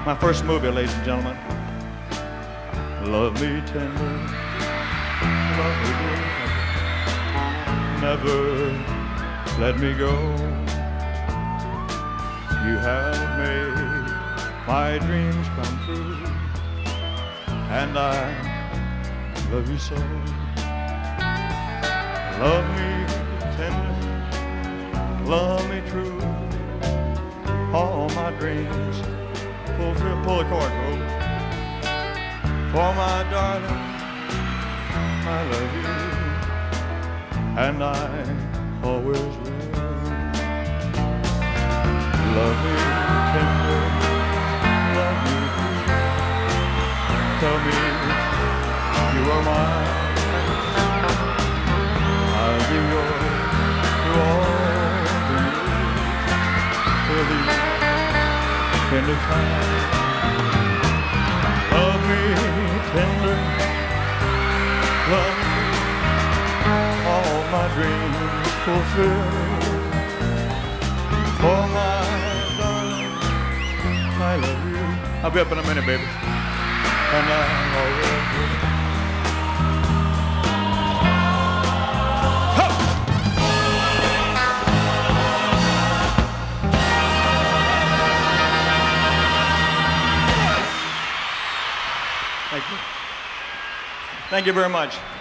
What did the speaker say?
My first movie, ladies and gentlemen. Love me tender, love me good, never let me go. You have made my dreams come true, and I love you so. Love me tender, love me true, all my dreams fulfill. Pull the cord, Rose. For my darling, I love you, and I always will. Love me tender, love me true. Tell me you are mine. I'll be yours through all the years, till the end of time. Love me tender, love me, all my dreams fulfill. For my darling, I love you. I'll be up in a minute, baby, and I always will. Thank you. Thank you very much.